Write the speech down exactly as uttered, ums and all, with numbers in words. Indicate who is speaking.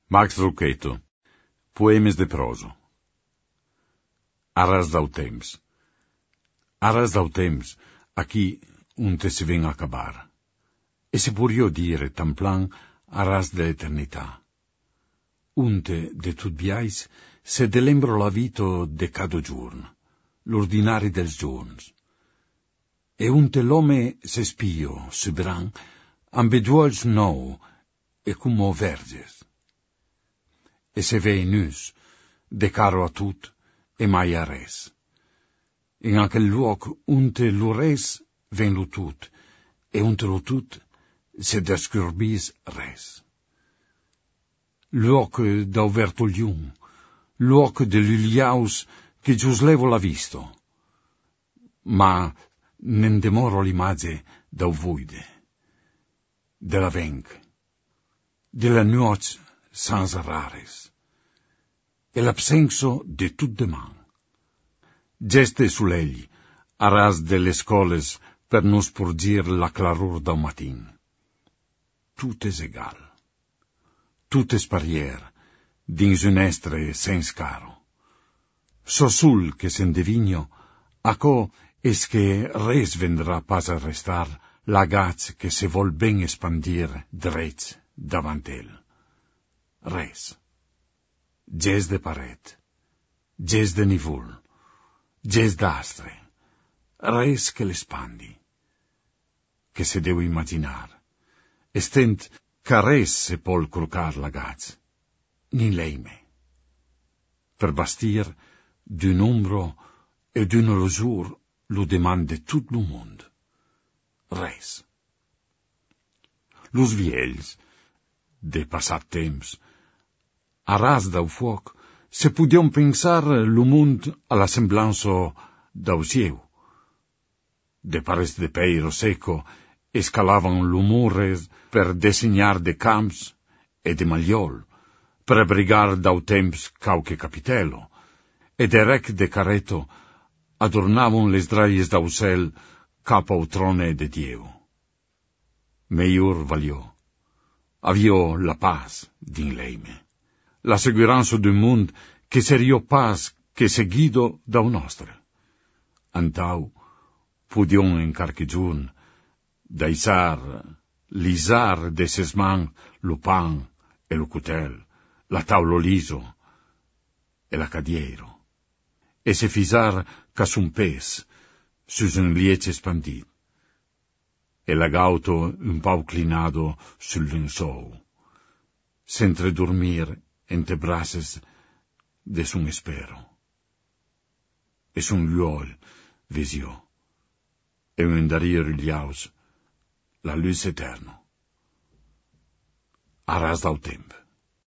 Speaker 1: Max Lucchetto, Poemes de proso. Arras dau temps. Arras dau temps, aqui unte se vem acabar. E se purio dire tan plan arras de eternità. Unte de tut biais se delembro la vito de cada giorn, l'ordinari dels giorns. E unte l'ome se spio, subran, ambeduols nou, e como verges. E se ve nus, de caro a tut, e mai a res. In aquel luoc unte lu res ven lu tut, e unte lu tut se descurbis res. Luoc da verto lium, luoc de l'uliaus che gius levo la visto, ma nen demoro l'image da vuide, de la venc, de la nuoc sans rares, e l'absenso de tut deman. Geste sull'egli, arras delle scoles per nos purgir la clarur da matin. Tut es egal. Tut es parier, dins un estre sens caro. So sul che s'endevigno, aco es che res vendrà pas a restar l'agaz che se vol ben espandir drets davant el. Res. Ges de paret, ges de nivul, ges d'astre, res che l'espandi, che se deu imaginar, estent ca res se pol crucar l'agaz, ni leime. Per bastir d'un ombro e d'un losur lo demande tot lo mond. Res. Los viells, de passat temps, arras dau fuoc, se pudion pensar lo mund a la semblança dau sieu. De pares de peiro seco, escalavan l'umures per designar de camps e de maliol, per abrigar dau temps cauque capitello, e de rec de careto adornavan les draies dau cel cap au trone de Dieu. Meiur valió. Avio la paz din leime. La seguranza d'un mund che serio paz che seguido dau nostre. Antau, pudion en carche giorn, daisar, lisar de ses man lo pan e lo cutel, la taulo liso e la cadiero, e se fisar cas un pes sus un liece espandit, e la gauto un pau clinado sul linsou, s'entre dormir entre braces de sun espero. E sun luol visio, e un darir iliaus la luz eterno. Arras dau temp.